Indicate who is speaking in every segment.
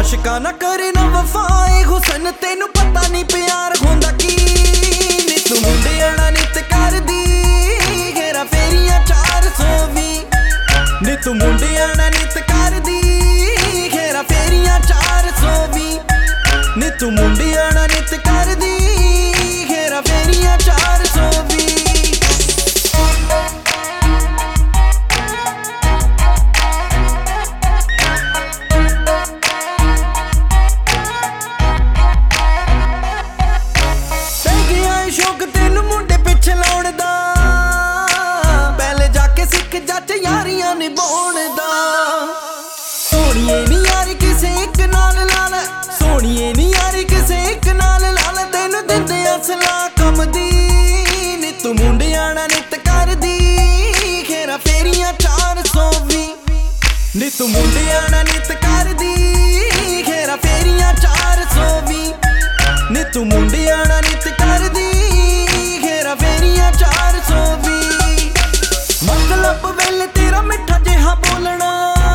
Speaker 1: आशिका ना करे ना वफाए हुसन तेनू पता नहीं प्यार होंदा की नी तू मुंडिया ना नित कर दी घेरा फेरियां 420 नी तू मुंडिया ना नित कर दी घेरा फेरियां 420 नी तू मुंडिया ना नित कर दी घेरा फेरियां 420 शौक तेनू मुंडे पिछे लाउण दा पहले जाके सिख जट यारियां निभाउण दा सोहणीए नी यारी किसे इक नाल लाल सोहणीए नी यारी किसे इक नाल लाल तेनू दिंदे असला कम दी नी तू मुंडिया ना नित कर दी घेरा फेरियां 420 नी तू मुंडिया ना नित कर दी घेरा फेरियां 420 नी तू मुंडिया ना नित कर दी घेरा फेरियां 420 मतलब वेले तेरा मिठा जिहा बोलना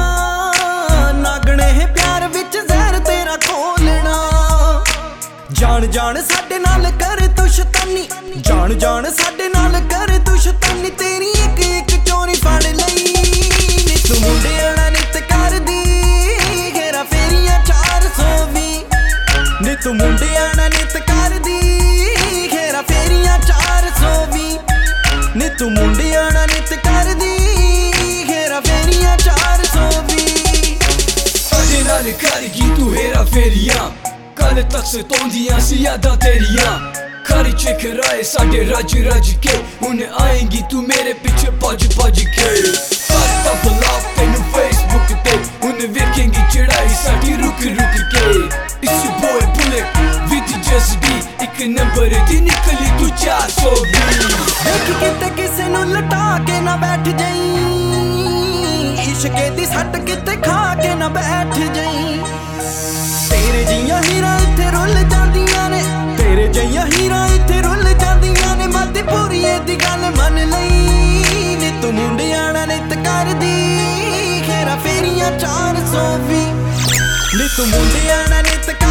Speaker 1: नागणे है प्यार विच जहर तेरा खोलना जान जान साडे नाल कर तू शैतानी जान जान साडे नाल कर तू शैतानी तेरी एक एक चोरी फड़ लई नी तू मुंडिया ना नित कर दी घेरा फेरियां 420 नी तू मुंडिया ना नित कर दी घेरा फेरियां 420 नी तू मुंडिया ना नित कर दी घेरा फेरियां 420
Speaker 2: साडे नाल करगी तू हेरा फेरियां कल तक सताउंदियां सी यादां तेरियां खरी चेक राए साडे रज रज के हुन आएंगी तू मेरे पिछे भज भज के करता ब्लॉक तेनू फेसबुक ते हुन वेखेंगी चढ़ाई साडी रुक रुक के इस बॉय बुलेट विद जस्ट बी एक नंबर दी निकली तू 420
Speaker 1: देख किते किसे नू लटा के ना बैठ जाई इश्के दी सट किते खा के ना बैठ जाई तेरे जियां हीरा इत्थे रुल जांदियां ने तेरे जियां हीरा इत्थे रुल जांदियां ने मती पूरी दी गल मन लई नी तू मुंडिया ना नित कर दी घेरा फेरियां 420 नी तू मुंडिया ना नित